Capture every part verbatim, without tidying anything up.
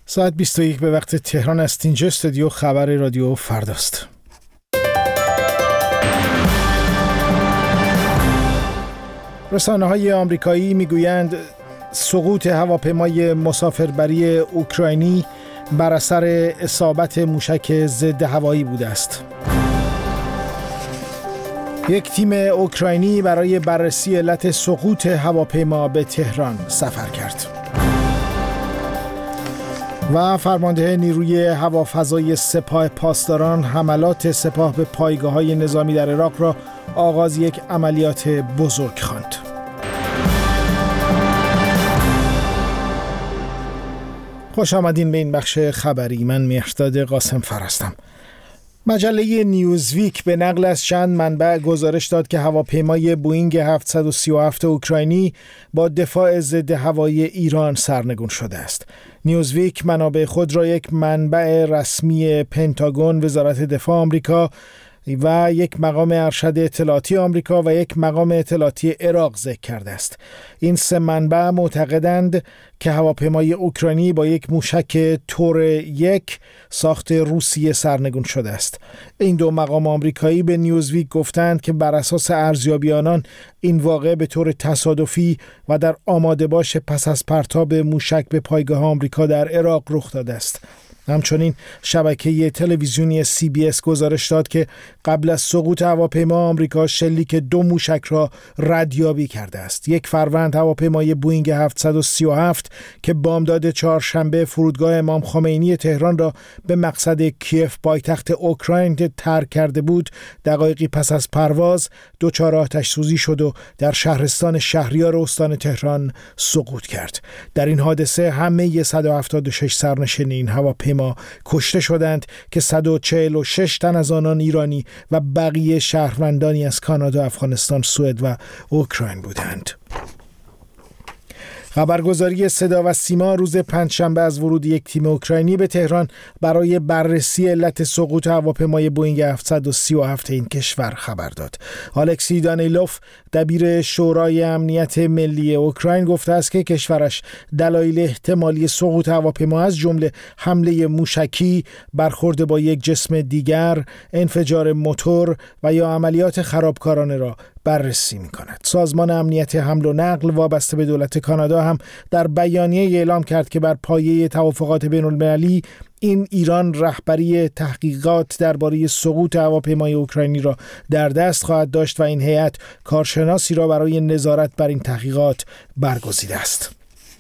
ساعت بیست و یک به وقت تهران است. اینجا استودیو خبر رادیو فرداست. رسانه‌های آمریکایی میگویند سقوط هواپیمای مسافربری اوکراینی بر اثر اصابت موشک ضد هوایی بوده است. یک تیم اوکراینی برای بررسی علت سقوط هواپیما به تهران سفر کرد. و فرمانده نیروی هوافضای سپاه پاسداران حملات سپاه به پایگاه‌های نظامی در عراق را آغاز یک عملیات بزرگ خواند. خوش آمدین به این بخش خبری. من مهرداد قاسم فر هستم. مجله نیوزویک به نقل از چند منبع گزارش داد که هواپیمای بوئینگ هفتصد و سی و هفت اوکراینی با دفاع ضد هوایی ایران سرنگون شده است. نیوزویک منابع خود را یک منبع رسمی پنتاگون، وزارت دفاع آمریکا و یک مقام ارشد اطلاعاتی آمریکا و یک مقام اطلاعاتی عراق ذکر کرده است. این سه منبع معتقدند که هواپیمای اوکراینی با یک موشک تور یک ساخت روسیه سرنگون شده است. این دو مقام آمریکایی به نیوزویک گفتند که بر اساس ارزیابی آنان این واقعه به طور تصادفی و در آماده باش پس از پرتاب موشک به پایگاه آمریکا در عراق رخ داده است. همچنین شبکه تلویزیونی سی بی اس گزارش داد که قبل از سقوط هواپیما آمریکا شلیک دو موشک را ردیابی کرده است. یک فروند هواپیمای بوئینگ هفتصد و سی و هفت که بامداد چهارشنبه فرودگاه امام خمینی تهران را به مقصد کیف پایتخت اوکراین ترک کرده بود، دقایقی پس از پرواز دچار آتش سوزی شد و در شهرستان شهریار استان تهران سقوط کرد. در این حادثه همه صد و هفتاد و شش سرنشین این هواپیما ما کشته شدند که صد و چهل و شش تن از آنان ایرانی و بقیه شهروندانی از کانادا، افغانستان، سوئد و اوکراین بودند. خبرگزاری صدا و سیما روز پنجشنبه از ورود یک تیم اوکراینی به تهران برای بررسی علت سقوط هواپیمای بوئینگ هفتصد و سی و هفت این کشور خبر داد. الکسی دانیلوف، دبیر شورای امنیت ملی اوکراین، گفته است که کشورش دلایل احتمالی سقوط هواپیما از جمله حمله موشکی، برخورد با یک جسم دیگر، انفجار موتور و یا عملیات خرابکارانه را بررسی می کند. سازمان امنیت حمل و نقل وابسته به دولت کانادا هم در بیانیه اعلام کرد که بر پایه توافقات بین المللی این ایران رهبری تحقیقات درباره سقوط هواپیمای اوکراینی را در دست خواهد داشت و این هیئت کارشناسی را برای نظارت بر این تحقیقات برگزیده است.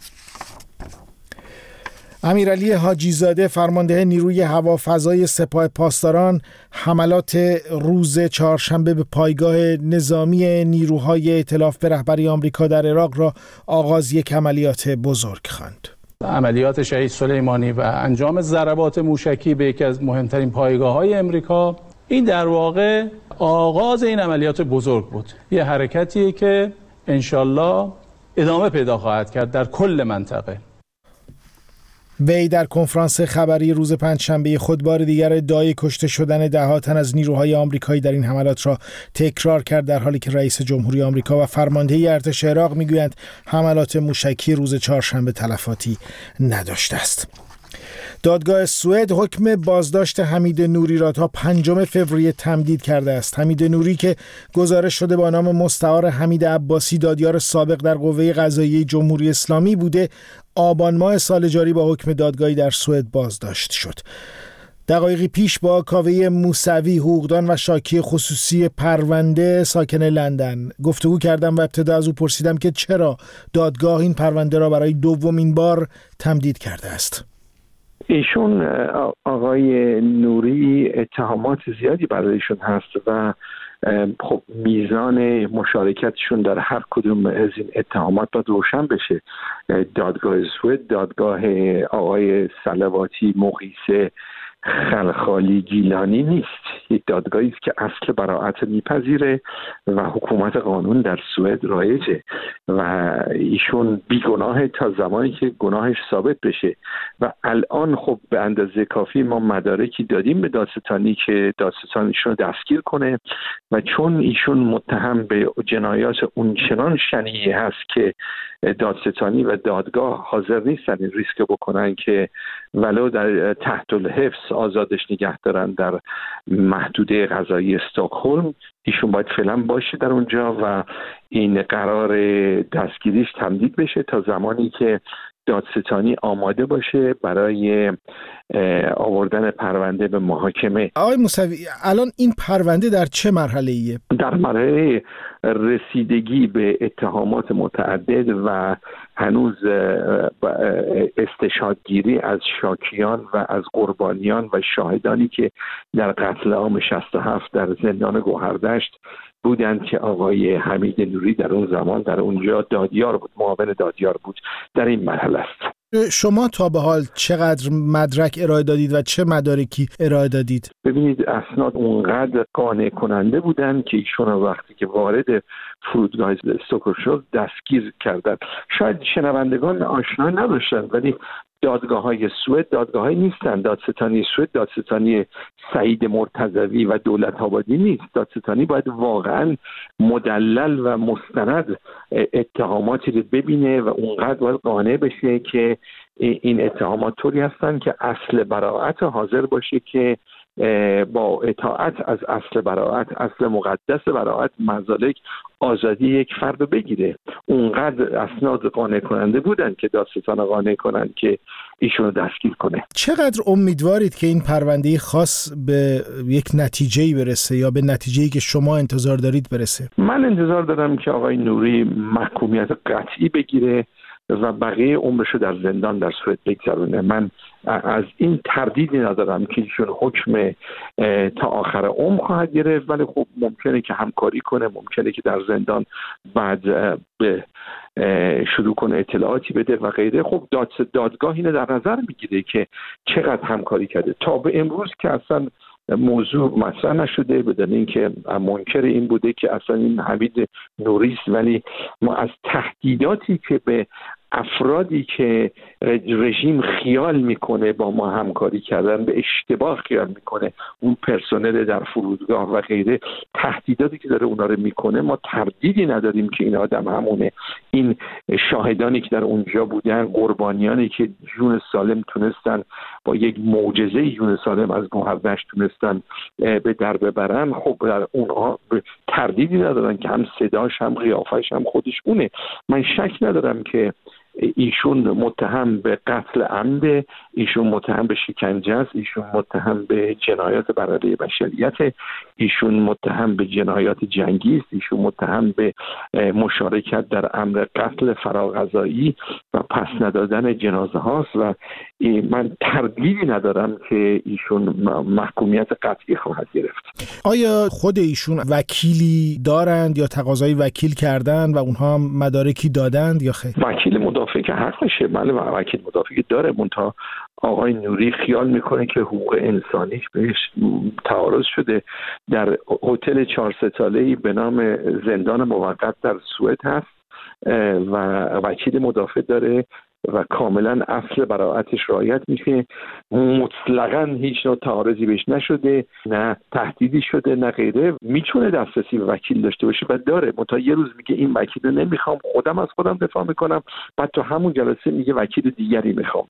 امیرعلی حاجی زاده، فرمانده نیروی هوافضای سپاه پاسداران، حملات روز چهارشنبه به پایگاه نظامی نیروهای ائتلاف به رهبری آمریکا در عراق را آغاز یک عملیات بزرگ خواند. عملیات شهید سلیمانی و انجام ضربات موشکی به یکی از مهمترین پایگاه‌های امریکا، این در واقع آغاز این عملیات بزرگ بود. یه حرکتیه که انشالله ادامه پیدا خواهد کرد در کل منطقه. وی در کنفرانس خبری روز پنجشنبه خود بار دیگر ادعای کشته شدن ده‌ها تن از نیروهای آمریکایی در این حملات را تکرار کرد، در حالی که رئیس جمهوری آمریکا و فرمانده ارتش عراق میگویند حملات موشکی روز چهارشنبه تلفاتی نداشته است. دادگاه سوئد حکم بازداشت حمید نوری را تا پنجم فوریه تمدید کرده است. حمید نوری که گزارش شده با نام مستعار حمید عباسی، دادیار سابق در قوه قضاییه جمهوری اسلامی بوده، آبان ماه سال جاری با حکم دادگاهی در سوئد بازداشت شد. دقایقی پیش با کاوه موسوی، حقوقدان و شاکی خصوصی پرونده ساکن لندن، گفتگو کردم و ابتدا از او پرسیدم که چرا دادگاه این پرونده را برای دومین بار تمدید کرده است. ایشون آقای نوری اتهامات زیادی برایشون هست و خب میزان مشارکتشون در هر کدوم از این اتهامات باید روشن بشه. دادگاه سوئد دادگاه آقای صلواتی مقیسه خلخالی گیلانی نیست، یک دادگاهی است که اصل براءت میپذیره و حکومت قانون در سوئد رایجه و ایشون بیگناه تا زمانی که گناهش ثابت بشه و الان خب به اندازه کافی ما مدارکی دادیم به دادستانی که دادستان ایشون رو دستگیر کنه و چون ایشون متهم به جنایات اونچنان شنیعی هست که دادستانی و دادگاه حاضر نیستن این ریسک بکنن که ولو در تحت الحفظ آزادش نگه دارن در محدوده قضایی استکهلم، ایشون باید فعلا باشه در اونجا و این قرار دستگیریش تمدید بشه تا زمانی که دادستانی آماده باشه برای آوردن پرونده به محاکمه. آقای موسوی، الان این پرونده در چه مرحله ایه؟ در مرحله رسیدگی به اتهامات متعدد و هنوز استشهادگیری از شاکیان و از قربانیان و شاهدانی که در قتل عام شصت و هفت در زندان گوهردشت بودند که آقای حمید نوری در اون زمان در اونجا دادیار بود، معاون دادیار بود، در این مرحله است. شما تا به حال چقدر مدرک ارائه دادید و چه مدارکی ارائه دادید؟ ببینید، اسناد اونقدر قانع کننده بودن که ایشون وقتی که وارد فرودگاه استکهلم شد دستگیر کردن. شاید شنوندگان آشنا نداشتن، ولی دادگاه های سوئد دادگاه های نیستن. دادستانی سوئد دادستانی سعید مرتضوی و دولت آبادی نیست. دادستانی باید واقعا مدلل و مستند اتهاماتی رو ببینه و اونقدر باید قانع بشه که این اتهامات طوری هستن که اصل براءت حاضر باشه که با اطاعت از اصل براءت، اصل مقدس براءت، مزالک آزادی یک فرد بگیره. اونقدر اسناد قانع کننده بودن که دادستان قانع کنن که ایشونو دستگیر کنه. چقدر امیدوارید که این پرونده خاص به یک نتیجه‌ای برسه یا به نتیجه‌ای که شما انتظار دارید برسه؟ من انتظار دارم که آقای نوری محکومیت قطعی بگیره و بقیه عمرشو در زندان در سوئد بگذرونه. من از این تردیدی ندارم که ایشون حکم تا آخر عمر خواهد گرفت، ولی خب ممکنه که همکاری کنه، ممکنه که در زندان بعد به شروع کنه اطلاعاتی بده و غیره. خب داد دادگاه اینو در نظر میگیره که چقدر همکاری کرده. تا به امروز که اصلا موضوع مطرح نشده، بدون اینکه منکر این بوده که اصلا این حمید نوری است، ولی ما از تهدیداتی که به افرادی که رژیم خیال میکنه با ما همکاری کردن، به اشتباه خیال میکنه، اون پرسنل در فرودگاه و غیره، تهدیداتی که داره اونا رو میکنه، ما تردیدی نداریم که این آدم همونه. این شاهدانی که در اونجا بودن، قربانیانی که جون سالم تونستن با یک معجزه جون سالم از گوهردشت تونستن به در ببرن، خب در اونها تردیدی ندارن که هم صداش هم قیافش هم خودش اونه. من شک ندارم که ایشون متهم به قتل عمد، ایشون متهم به شکنجه است، ایشون متهم به جنایات بر علیه بشریت، ایشون متهم به جنایات جنگی است، ایشون متهم به مشارکت در امر قتل فراغذایی و پس ندادن جنازه هاست و من تردیدی ندارم که ایشون محکومیت قطعی خواهد گرفت. آیا خود ایشون وکیلی دارند یا تقاضای وکیل کردند و اونها هم مدارکی دادند یا خیر؟ وکیل مدافع که حقشه، بله وکیل مدافعی داره، منتها آقای نوری خیال میکنه که حقوق انسانیش بهش تعارض شده. در هتل چهار ستاله‌ای به نام زندان موقت در سوئد هست و وکیل مدافع داره و کاملا اصل براءتش رعایت میشه. مطلقاً هیچ نوع تعارضی بهش نشده، نه تهدیدی شده نه غیره. میتونه دسترسی به وکیل داشته باشه و داره، منتها یه روز میگه این وکیل رو نمیخوام، خودم از خودم دفاع میکنم، بعد تو همون جلسه میگه وکیل دیگری میخوام.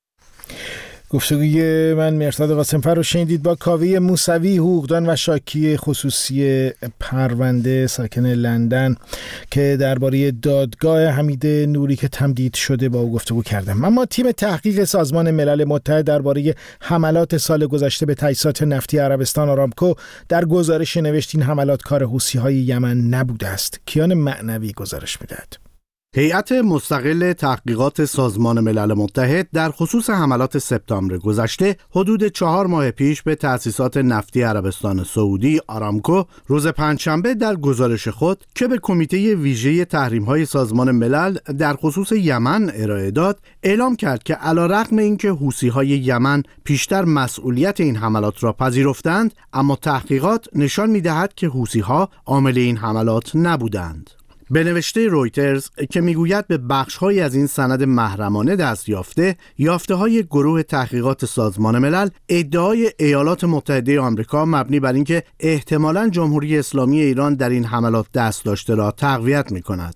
گفتگوی من مهرداد قاسمفر رو شنیدید با کاوه موسوی، حقوقدان و شاکی خصوصی پرونده ساکن لندن که درباره دادگاه حمید نوری که تمدید شده با او گفتگو کردم. اما تیم تحقیق سازمان ملل متحد درباره حملات سال گذشته به تأسیسات نفتی عربستان آرامکو در گزارش نوشت این حملات کار حوثی‌های یمن نبوده است. کیان معنوی گزارش می‌دهد. هیئت مستقل تحقیقات سازمان ملل متحد در خصوص حملات سپتامبر گذشته حدود چهار ماه پیش به تأسیسات نفتی عربستان سعودی آرامکو روز پنجشنبه در گزارش خود که به کمیته ویژه تحریم‌های سازمان ملل در خصوص یمن ارائه داد، اعلام کرد که علیرغم اینکه حوثی‌های یمن پیشتر مسئولیت این حملات را پذیرفتند، اما تحقیقات نشان می‌دهد که حوثی‌ها عامل این حملات نبودند. به نوشته رویترز که میگوید به بخش‌هایی از این سند محرمانه دست یافته، یافته‌های گروه تحقیقات سازمان ملل ادعای ایالات متحده آمریکا مبنی بر اینکه احتمالاً جمهوری اسلامی ایران در این حملات دست داشته را تقویت می‌کند.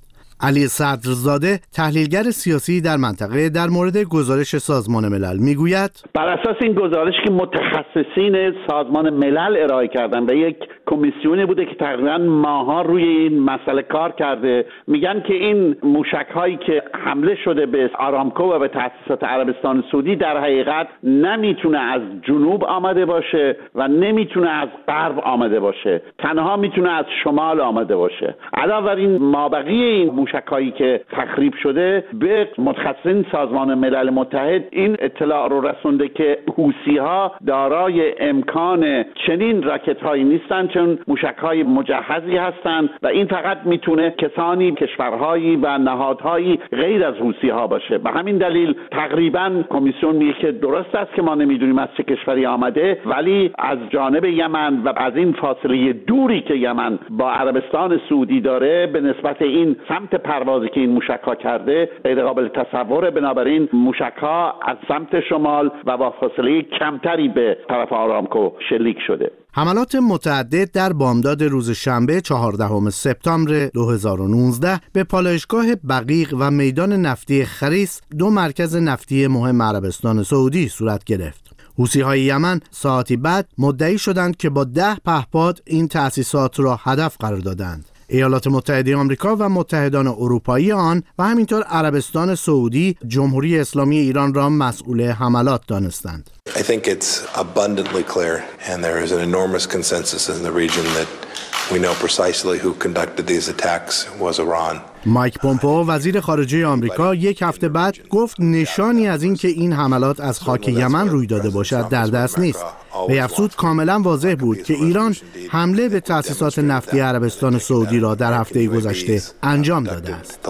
علی صدرزاده تحلیلگر سیاسی در منطقه در مورد گزارش سازمان ملل میگوید بر اساس این گزارش که متخصصین سازمان ملل ارائه کردن و یک کمیسیونی بوده که تقریبا ماها روی این مسئله کار کرده، میگن که این موشک‌هایی که حمله شده به آرامکو و به تأسیسات عربستان سعودی در حقیقت نمیتونه از جنوب آمده باشه و نمیتونه از غرب آمده باشه، تنها میتونه از شمال آمده باشه. علاوه بر این مابقی این موشک‌هایی که تخریب شده به متخصصین سازمان ملل متحد این اطلاع رو رسونده که حوثی‌ها دارای امکان چنین راکت‌هایی نیستن، چون موشک‌های مجهزی هستند و این فقط میتونه کسانی، کشورهایی و نهادهایی غیر از حوثی‌ها باشه. به همین دلیل تقریبا کمیسیون میگه که درست است که ما نمیدونیم از چه کشوری آمده، ولی از جانب یمن و از این فاصله دوری که یمن با عربستان سعودی داره به نسبت این سمت پروازی که این موشک‌ها کرده غیر قابل تصوره. بنابراین موشک‌ها از سمت شمال و با فاصله کمتری به طرف آرامکو شلیک شده. حملات متعدد در بامداد روز شنبه چهاردهم سپتامبر دو هزار و نوزده به پالایشگاه بقیق و میدان نفتی خریس، دو مرکز نفتی مهم عربستان سعودی، صورت گرفت. حوثی‌های یمن ساعتی بعد مدعی شدند که با ده پهپاد این تأسیسات را هدف قرار دادند. ایالات متحده آمریکا و متحدان اروپایی آن و همینطور عربستان سعودی جمهوری اسلامی ایران را مسئول حملات دانستند. I think it's abundantly clear and there is an enormous consensus in the region that we know precisely who conducted these attacks was Iran. مایک پومپئو وزیر خارجه آمریکا یک هفته بعد گفت نشانی از این که این حملات از خاک یمن روی داده باشد در دست نیست. به افزود کاملا واضح بود که ایران حمله به تأسیسات نفتی عربستان سعودی را در هفته گذشته انجام داده است.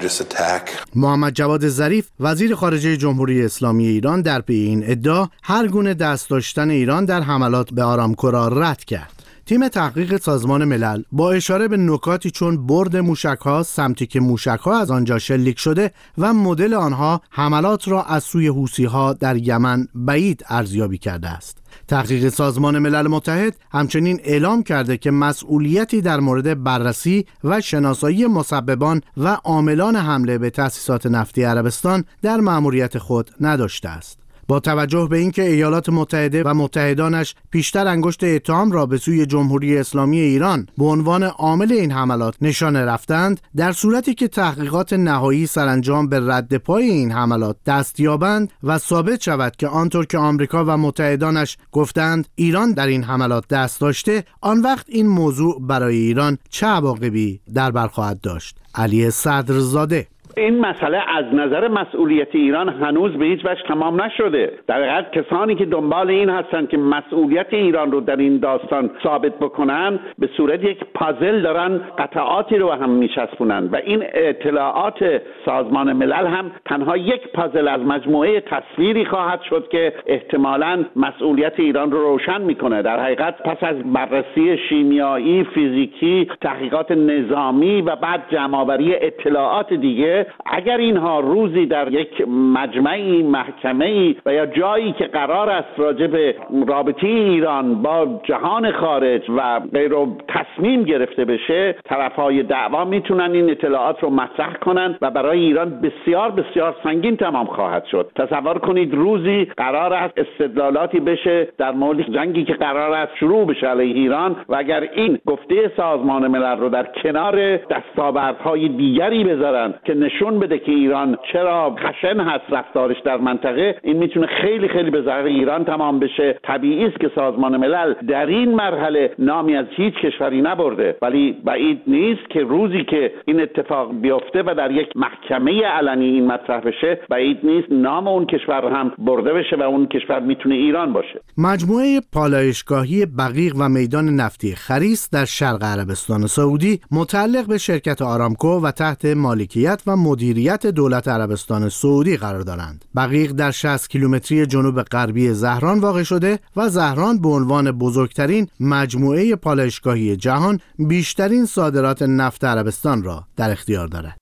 محمد جواد ظریف وزیر خارجه جمهوری اسلامی ایران در پی این ادعا هر گونه دست داشتن ایران در حملات به آرامکو را رد کرد. تیم تحقیق سازمان ملل با اشاره به نکاتی چون برد موشک‌ها، سمتی که موشک‌ها از آنجا شلیک شده و مدل آنها حملات را از سوی حوثی‌ها در یمن بعید ارزیابی کرده است. تحقیق سازمان ملل متحد همچنین اعلام کرده که مسئولیتی در مورد بررسی و شناسایی مسببان و عاملان حمله به تأسیسات نفتی عربستان در مأموریت خود نداشته است. با توجه به اینکه ایالات متحده و متحدانش پیشتر انگشت اتهام را به سوی جمهوری اسلامی ایران به عنوان عامل این حملات نشانه رفتند، در صورتی که تحقیقات نهایی سرانجام به رد پای این حملات دست یابند و ثابت شود که آنطور که آمریکا و متحدانش گفتند ایران در این حملات دست داشته، آن وقت این موضوع برای ایران چه عواقبی در بر خواهد داشت؟ علی صدرزاده: این مسئله از نظر مسئولیت ایران هنوز به هیچ وجه تمام نشده. در حقیقت کسانی که دنبال این هستند که مسئولیت ایران رو در این داستان ثابت بکنن به صورت یک پازل دارن قطعاتی رو هم میچسبونن و این اطلاعات سازمان ملل هم تنها یک پازل از مجموعه تصویری خواهد شد که احتمالاً مسئولیت ایران رو روشن میکنه. در حقیقت پس از بررسی شیمیایی، فیزیکی، تحقیقات نظامی و بعد جمع‌آوری اطلاعات دیگه، اگر اینها روزی در یک مجمعی، محکمه‌ای و یا جایی که قرار است راجع به رابطه ایران با جهان خارج و غیره تصمیم گرفته بشه، طرفهای دعوا میتونن این اطلاعات رو مطرح کنن و برای ایران بسیار بسیار سنگین تمام خواهد شد. تصور کنید روزی قرار است استدلالاتی بشه در مورد جنگی که قرار است شروع بشه علیه ایران و اگر این گفته سازمان ملل رو در کنار دستاوردهای دیگری بذارن که نشون بده که ایران چرا خشن هست رفتارش در منطقه، این میتونه خیلی خیلی به ضرر ایران تمام بشه. طبیعی است که سازمان ملل در این مرحله نامی از هیچ کشوری نبرده، ولی بعید نیست که روزی که این اتفاق بیفته و در یک محکمه علنی این مطرح بشه، بعید نیست نام اون کشور هم برده بشه و اون کشور میتونه ایران باشه. مجموعه پالایشگاهی بقیق و میدان نفتی خریس در شرق عربستان سعودی متعلق به شرکت آرامکو و تحت مالکیت و مدیریت دولت عربستان سعودی قرار دارند. بقیق در شصت کیلومتری جنوب غربی زهران واقع شده و زهران به عنوان بزرگترین مجموعه پالایشگاهی جهان بیشترین صادرات نفت عربستان را در اختیار دارد.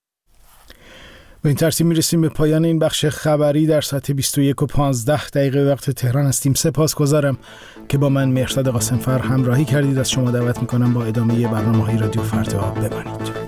به این ترتیب میرسیم به پایان این بخش خبری. در ساعت بیست و یک و پانزده دقیقه وقت تهران هستیم. سپاسگزارم که با من مهرداد قاسمفر همراهی کردید. از شما دعوت میکنم با ادامه برنامه‌های رادیو فردا بمانید.